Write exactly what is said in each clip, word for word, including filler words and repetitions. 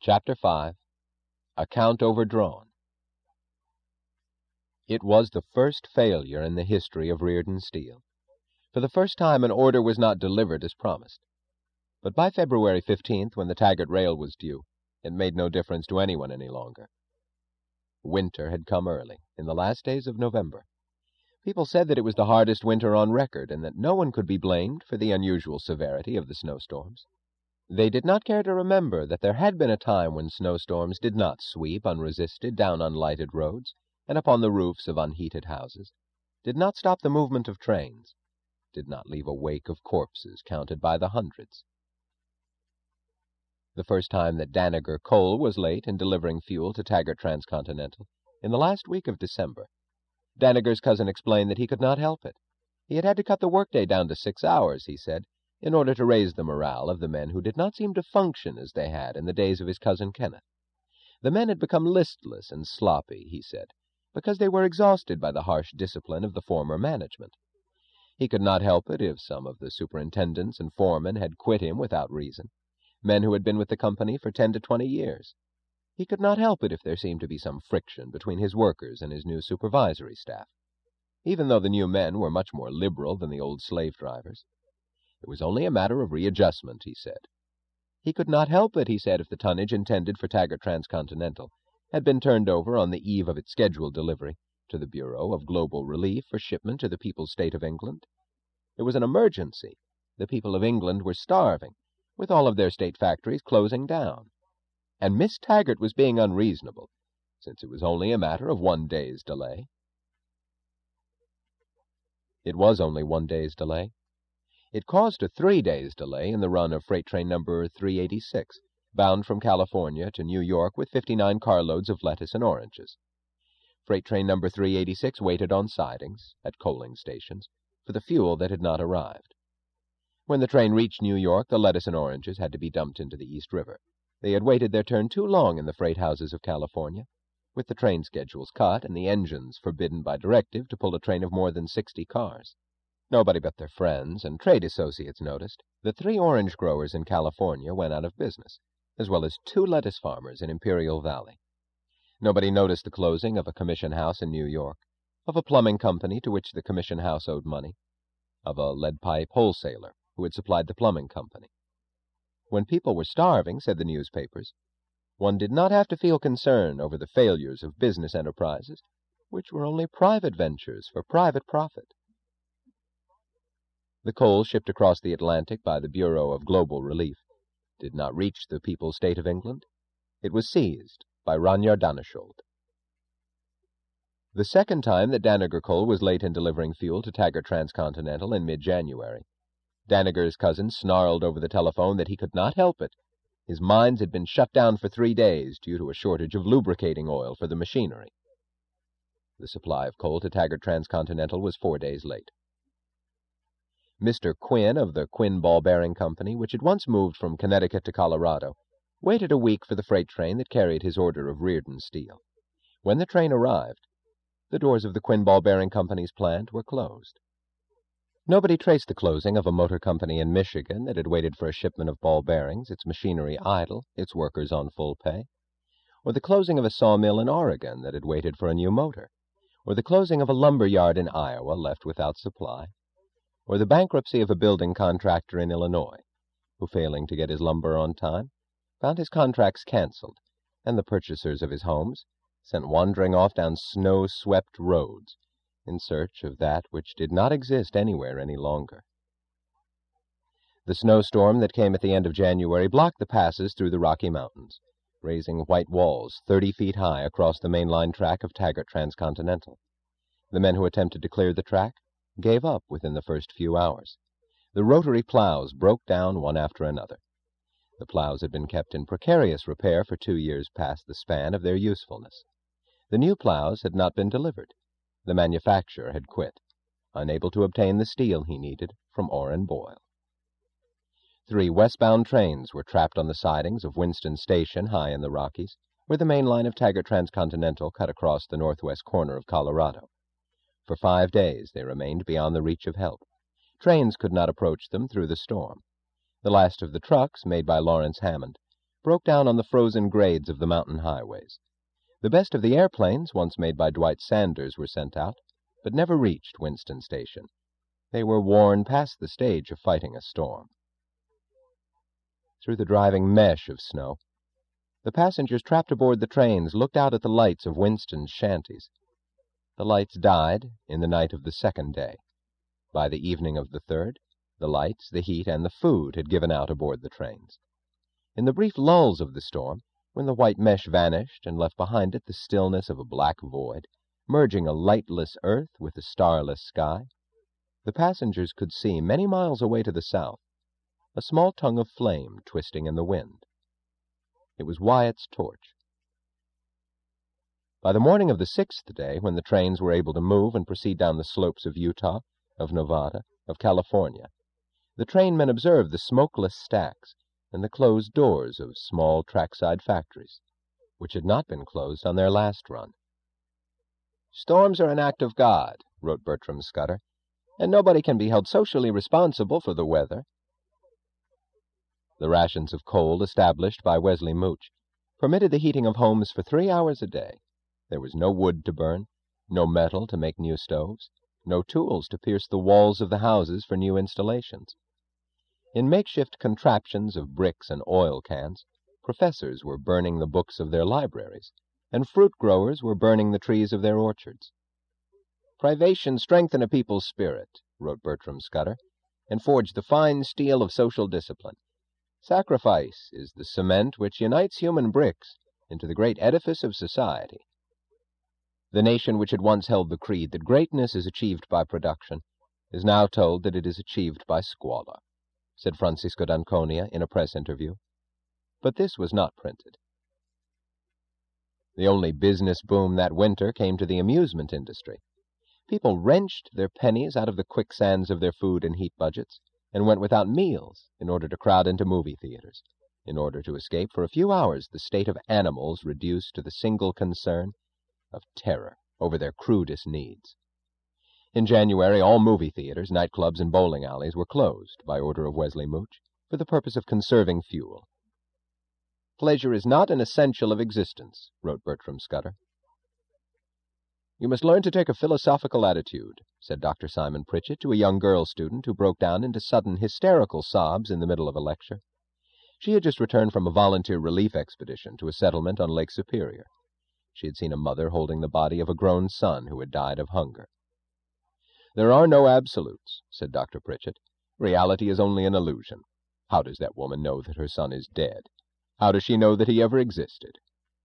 Chapter five. Account Overdrawn. It was the first failure in the history of Reardon Steel. For the first time an order was not delivered as promised. But by February fifteenth, when the Taggart Rail was due, it made no difference to anyone any longer. Winter had come early, in the last days of November. People said that it was the hardest winter on record, and that no one could be blamed for the unusual severity of the snowstorms. They did not care to remember that there had been a time when snowstorms did not sweep unresisted down unlighted roads and upon the roofs of unheated houses, did not stop the movement of trains, did not leave a wake of corpses counted by the hundreds. The first time that Danager Coal was late in delivering fuel to Taggart Transcontinental, in the last week of December, Danager's cousin explained that he could not help it. He had had to cut the workday down to six hours, he said, in order to raise the morale of the men who did not seem to function as they had in the days of his cousin Kenneth. The men had become listless and sloppy, he said, because they were exhausted by the harsh discipline of the former management. He could not help it if some of the superintendents and foremen had quit him without reason, men who had been with the company for ten to twenty years. He could not help it if there seemed to be some friction between his workers and his new supervisory staff, even though the new men were much more liberal than the old slave drivers. It was only a matter of readjustment, he said. He could not help it, he said, if the tonnage intended for Taggart Transcontinental had been turned over on the eve of its scheduled delivery to the Bureau of Global Relief for shipment to the People's State of England. It was an emergency. The people of England were starving, with all of their state factories closing down. And Miss Taggart was being unreasonable, since it was only a matter of one day's delay. It was only one day's delay. It caused a three days' delay in the run of freight train number three eighty-six, bound from California to New York with fifty-nine carloads of lettuce and oranges. Freight train number three eighty-six waited on sidings, at coaling stations, for the fuel that had not arrived. When the train reached New York, the lettuce and oranges had to be dumped into the East River. They had waited their turn too long in the freight houses of California, with the train schedules cut and the engines forbidden by directive to pull a train of more than sixty cars. Nobody but their friends and trade associates noticed that three orange growers in California went out of business, as well as two lettuce farmers in Imperial Valley. Nobody noticed the closing of a commission house in New York, of a plumbing company to which the commission house owed money, of a lead pipe wholesaler who had supplied the plumbing company. When people were starving, said the newspapers, one did not have to feel concern over the failures of business enterprises, which were only private ventures for private profit. The coal shipped across the Atlantic by the Bureau of Global Relief did not reach the People's State of England. It was seized by Ranyar Danneshold. The second time that Danager Coal was late in delivering fuel to Taggart Transcontinental in mid-January, Danager's cousin snarled over the telephone that he could not help it. His mines had been shut down for three days due to a shortage of lubricating oil for the machinery. The supply of coal to Taggart Transcontinental was four days late. Mister Quinn of the Quinn Ball Bearing Company, which had once moved from Connecticut to Colorado, waited a week for the freight train that carried his order of Reardon Steel. When the train arrived, the doors of the Quinn Ball Bearing Company's plant were closed. Nobody traced the closing of a motor company in Michigan that had waited for a shipment of ball bearings, its machinery idle, its workers on full pay, or the closing of a sawmill in Oregon that had waited for a new motor, or the closing of a lumber yard in Iowa left without supply, or the bankruptcy of a building contractor in Illinois, who, failing to get his lumber on time, found his contracts canceled, and the purchasers of his homes sent wandering off down snow-swept roads in search of that which did not exist anywhere any longer. The snowstorm that came at the end of January blocked the passes through the Rocky Mountains, raising white walls thirty feet high across the main-line track of Taggart Transcontinental. The men who attempted to clear the track gave up within the first few hours. The rotary plows broke down one after another. The plows had been kept in precarious repair for two years past the span of their usefulness. The new plows had not been delivered. The manufacturer had quit, unable to obtain the steel he needed from Orrin Boyle. Three westbound trains were trapped on the sidings of Winston Station high in the Rockies, where the main line of Taggart Transcontinental cut across the northwest corner of Colorado. For five days they remained beyond the reach of help. Trains could not approach them through the storm. The last of the trucks, made by Lawrence Hammond, broke down on the frozen grades of the mountain highways. The best of the airplanes, once made by Dwight Sanders, were sent out, but never reached Winston Station. They were worn past the stage of fighting a storm. Through the driving mesh of snow, the passengers trapped aboard the trains looked out at the lights of Winston's shanties. The lights died in the night of the second day. By the evening of the third, the lights, the heat, and the food had given out aboard the trains. In the brief lulls of the storm, when the white mesh vanished and left behind it the stillness of a black void, merging a lightless earth with a starless sky, the passengers could see, many miles away to the south, a small tongue of flame twisting in the wind. It was Wyatt's torch. By the morning of the sixth day, when the trains were able to move and proceed down the slopes of Utah, of Nevada, of California, the trainmen observed the smokeless stacks and the closed doors of small trackside factories, which had not been closed on their last run. "Storms are an act of God," wrote Bertram Scudder, "and nobody can be held socially responsible for the weather." The rations of coal established by Wesley Mooch permitted the heating of homes for three hours a day. There was no wood to burn, no metal to make new stoves, no tools to pierce the walls of the houses for new installations. In makeshift contraptions of bricks and oil cans, professors were burning the books of their libraries, and fruit growers were burning the trees of their orchards. "Privation strengthened a people's spirit," wrote Bertram Scudder, "and forged the fine steel of social discipline. Sacrifice is the cement which unites human bricks into the great edifice of society." The nation which had once held the creed that greatness is achieved by production is now told that it is achieved by squalor, said Francisco d'Anconia in a press interview. But this was not printed. The only business boom that winter came to the amusement industry. People wrenched their pennies out of the quicksands of their food and heat budgets and went without meals in order to crowd into movie theaters, in order to escape for a few hours the state of animals reduced to the single concern of terror over their crudest needs. In January, all movie theaters, nightclubs, and bowling alleys were closed by order of Wesley Mooch for the purpose of conserving fuel. "Pleasure is not an essential of existence," wrote Bertram Scudder. "You must learn to take a philosophical attitude," said Doctor Simon Pritchett to a young girl student who broke down into sudden hysterical sobs in the middle of a lecture. She had just returned from a volunteer relief expedition to a settlement on Lake Superior. She had seen a mother holding the body of a grown son who had died of hunger. "There are no absolutes," said Doctor Pritchett. "Reality is only an illusion. How does that woman know that her son is dead? How does she know that he ever existed?"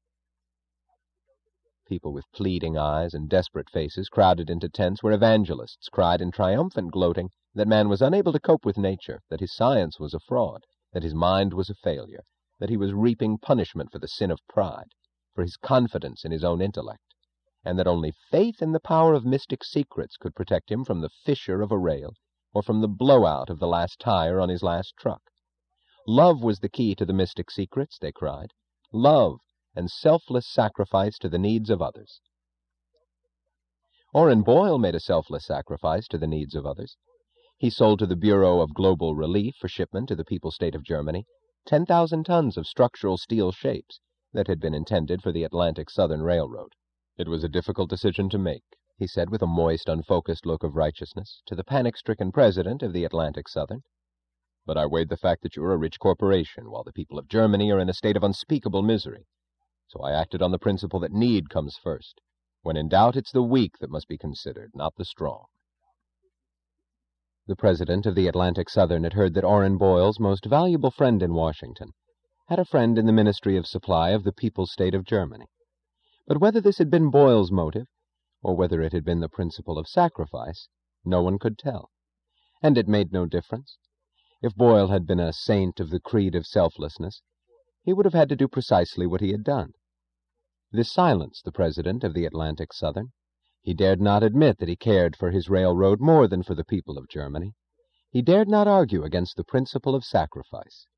People with pleading eyes and desperate faces crowded into tents where evangelists cried in triumphant gloating that man was unable to cope with nature, that his science was a fraud, that his mind was a failure, that he was reaping punishment for the sin of pride, for his confidence in his own intellect, and that only faith in the power of mystic secrets could protect him from the fissure of a rail or from the blowout of the last tire on his last truck. Love was the key to the mystic secrets, they cried. Love and selfless sacrifice to the needs of others. Orrin Boyle made a selfless sacrifice to the needs of others. He sold to the Bureau of Global Relief for shipment to the People's State of Germany ten thousand tons of structural steel shapes that had been intended for the Atlantic Southern Railroad. "It was a difficult decision to make," he said with a moist, unfocused look of righteousness to the panic-stricken president of the Atlantic Southern. "But I weighed the fact that you're a rich corporation while the people of Germany are in a state of unspeakable misery. So I acted on the principle that need comes first. When in doubt, it's the weak that must be considered, not the strong." The president of the Atlantic Southern had heard that Orrin Boyle's most valuable friend in Washington had a friend in the Ministry of Supply of the People's State of Germany. But whether this had been Boyle's motive, or whether it had been the principle of sacrifice, no one could tell. And it made no difference. If Boyle had been a saint of the creed of selflessness, he would have had to do precisely what he had done. This silenced the president of the Atlantic Southern. He dared not admit that he cared for his railroad more than for the people of Germany. He dared not argue against the principle of sacrifice.